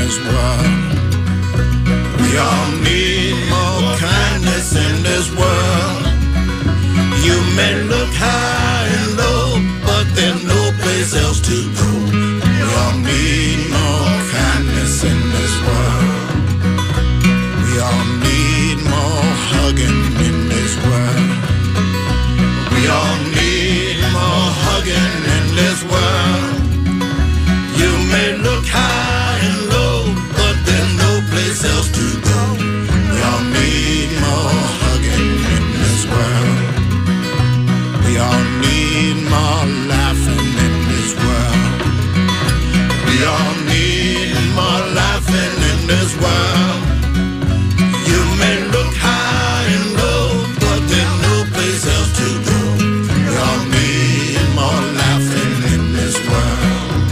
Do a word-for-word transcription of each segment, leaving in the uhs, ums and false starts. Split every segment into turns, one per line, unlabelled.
this world. We all need more kindness in this world. You may look high and low, but there's no place else to go. We all need more kindness in this world. We all need more hugging in this world. We all need more hugging in this world. You may look high and low, but there's no place else to go. We all need more hugging in this world. We all need more laughing in this world. We all need more laughing in this world. You may look high and low, but there's no place else to go. We all need more laughing in this world.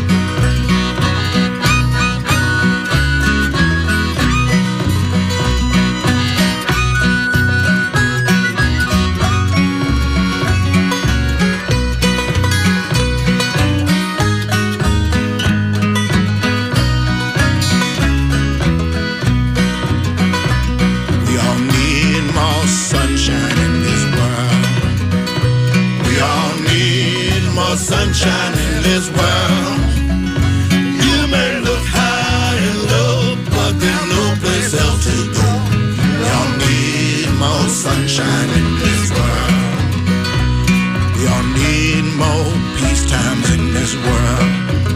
Sunshine in this world. You may look high and low, but there's no place else to go. We all need more sunshine in this world. We all need more peace times in this world.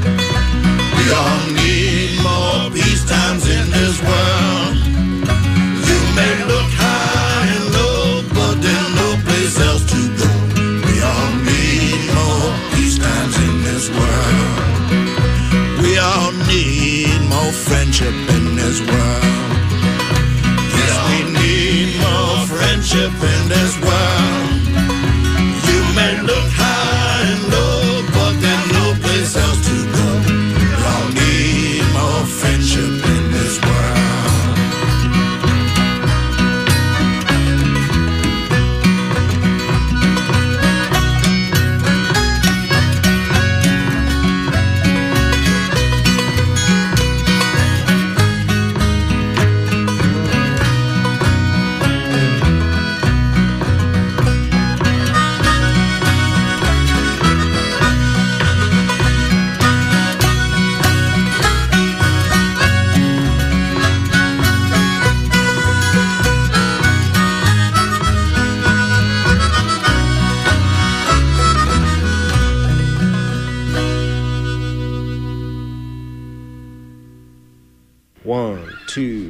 We all need more peace times in this world. You may look high and low, but there's no place else to go. We all need more peace times in this world. We all need more friendship in this world. Yes, we need more friendship in this world. You may look high and low, but there's no place else to go. We all need more friendship in this world.
One, two.